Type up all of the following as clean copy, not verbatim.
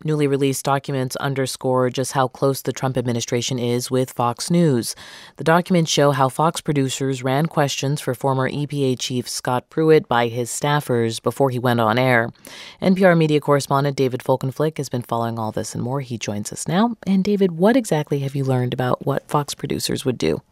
Newly released documents underscore just how close the Trump administration is with Fox News. The documents show how Fox producers ran questions for former EPA Chief Scott Pruitt by his staffers before he went on air. NPR media correspondent David Folkenflik has been following all this and more. He joins us now. And David, what exactly have you learned about what Fox producers would do?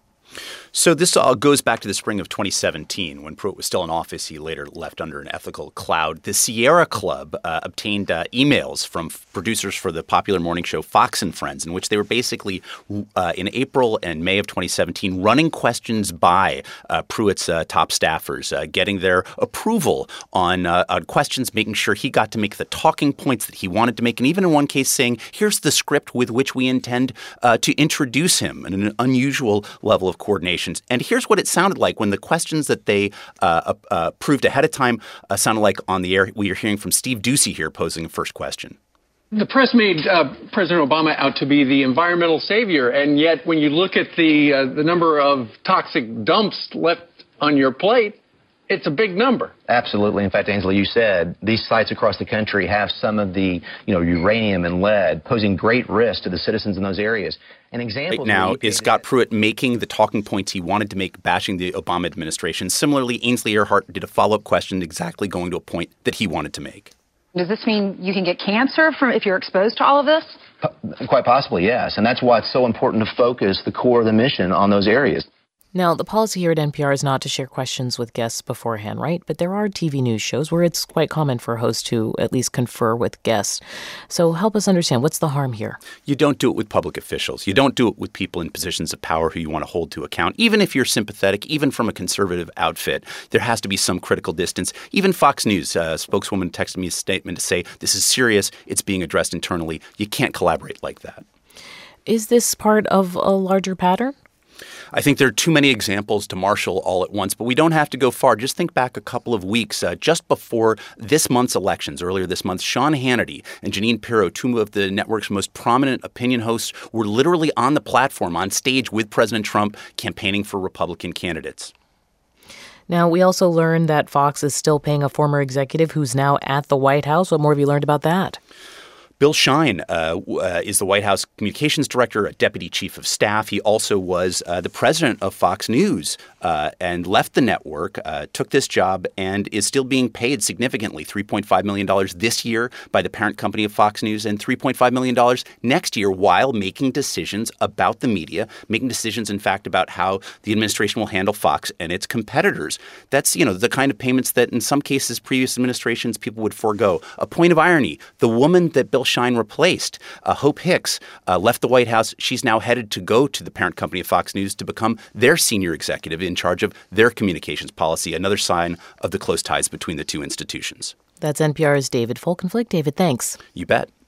So this all goes back to the spring of 2017 when Pruitt was still in office. He later left under an ethical cloud. The Sierra Club obtained emails from producers for the popular morning show Fox and Friends, in which they were basically in April and May of 2017 running questions by Pruitt's top staffers, getting their approval on questions, making sure he got to make the talking points that he wanted to make, and even in one case saying, here's the script with which we intend to introduce him, in an unusual level of coordination. And here's what it sounded like when the questions that they approved ahead of time sounded like on the air. We are hearing from Steve Doocy here posing the first question. The press made President Obama out to be the environmental savior, and yet when you look at the number of toxic dumps left on your plate, it's a big number. Absolutely. In fact, Ainsley, you said these sites across the country have some of the, uranium and lead posing great risk to the citizens in those areas. An example right now is Scott Pruitt making the talking points he wanted to make, bashing the Obama administration. Similarly, Ainsley Earhart did a follow-up question exactly going to a point that he wanted to make. Does this mean you can get cancer if you're exposed to all of this? Quite possibly, yes. And that's why it's so important to focus the core of the mission on those areas. Now, the policy here at NPR is not to share questions with guests beforehand, right? But there are TV news shows where it's quite common for a host to at least confer with guests. So help us understand, what's the harm here? You don't do it with public officials. You don't do it with people in positions of power who you want to hold to account. Even if you're sympathetic, even from a conservative outfit, there has to be some critical distance. Even Fox News spokeswoman texted me a statement to say, this is serious. It's being addressed internally. You can't collaborate like that. Is this part of a larger pattern? I think there are too many examples to marshal all at once, but we don't have to go far. Just think back a couple of weeks. Just before this month's elections, earlier this month, Sean Hannity and Jeanine Pirro, two of the network's most prominent opinion hosts, were literally on the platform, on stage with President Trump, campaigning for Republican candidates. Now, we also learned that Fox is still paying a former executive who's now at the White House. What more have you learned about that? Bill Shine is the White House communications director, a deputy chief of staff. He also was the president of Fox News and left the network, took this job, and is still being paid significantly, $3.5 million this year by the parent company of Fox News and $3.5 million next year, while making decisions about the media, making decisions, in fact, about how the administration will handle Fox and its competitors. That's, the kind of payments that in some cases previous administrations people would forego. A point of irony, the woman that Bill Shine replaced, Hope Hicks, left the White House. She's now headed to go to the parent company of Fox News to become their senior executive in charge of their communications policy, another sign of the close ties between the two institutions. That's NPR's David Folkenflik. David, thanks. You bet.